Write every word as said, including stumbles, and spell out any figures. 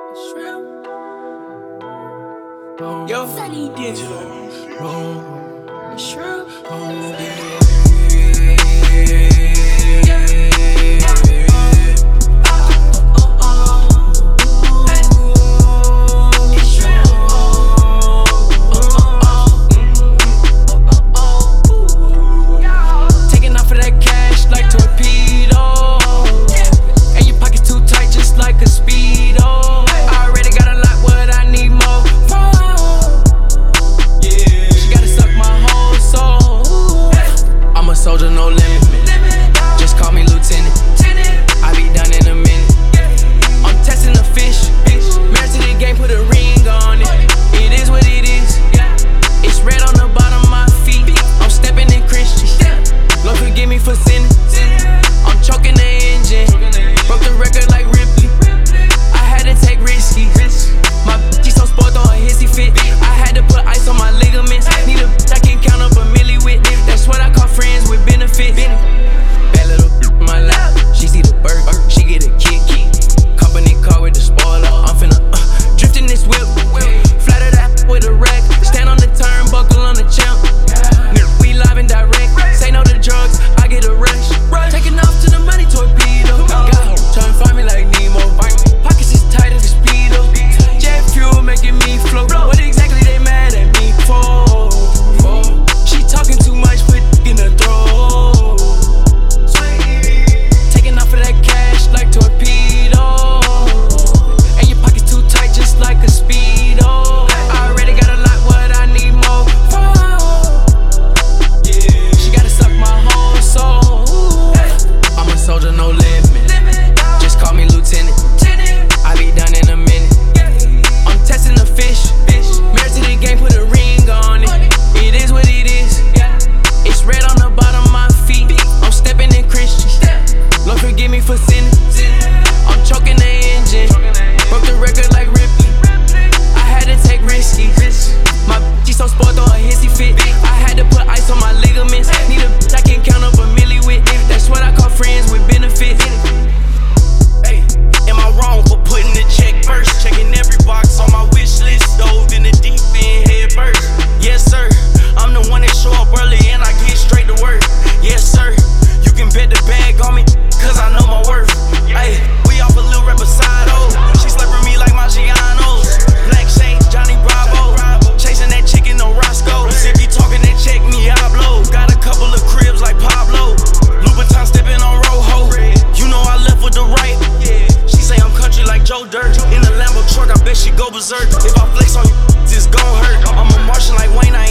Yo, Sunny Digital. Shrimp. Taking off of that cash like torpedo, and your pockets too tight just like a speedo. I already got a lot, what I need more from. Yeah, she gotta suck my whole soul. I'm a soldier, no limit. Just call me lieutenant. I be done in a minute. I'm testing the fish. Married to the game, put a ring on it. It is what it is. It's red on the bottom of my feet. I'm stepping in Christian. Lord forgive me for sinning. I'm choking the engine. Broke the record like Ripley. I had to take risky. My bitch so sport on a hissy fit. I had to put ice on my ligaments. Need a bitch I can count up a milli with. That's what I call friends with benefits. Bad little bitch in my lap. She see the bird, she get a kick. Company car with the spoiler. I'm finna uh, drift in this whip. Flatter that with a rack. Stand on the turnbuckle on the champ. We live and direct. Say no to drugs, I get a rush. Taking off to the money torpedo. Got trying to find me like Nemo. Pockets is tight as a speedo. Jet fuel making me float. What exactly they mad at me for? She talking too much, put in her throat. Taking off of that cash like torpedo, and your pockets too tight just like a speedo. I already got a lot, what I need more from. She gotta suck my whole soul. I'm a soldier, no limit. Just call me lieutenant. I be done in a minute. I'm testing the fish. Married to the game, put a ring on it. It is what it is. It's red on the bottom of my feet. I'm stepping in Christian. Lord forgive me for sinning. I'm choking the engine. Broke the record like Ripley. I had to take risky. My bitch so sport on a hissy fit. I had to put ice on my ligaments. Need a bitch I can count up a milli with. That's what I call friends with benefits. Hey, am I wrong for putting the check first? Checking every box on my wish list. Dove in the deep end, head first. Yes, sir. I'm the one that show up early and I get straight to work. Yes, sir. You can bet the bag on me, cause I know my worth. Hey, we off a little reposado. She slapping me like Maggiano's. Black shades, Johnny Bravo. Chasing that chicken, no Roscoe. If you talking that check me, I blow. Got a couple of cribs like Pablo. Louboutin stepping on Rojo. You know I left with the right. She say I'm country like Joe Dirt. In the Lambo truck, I bet she go berserk. If I flex on you, it's gon' hurt. I'm a Martian like Wayne, I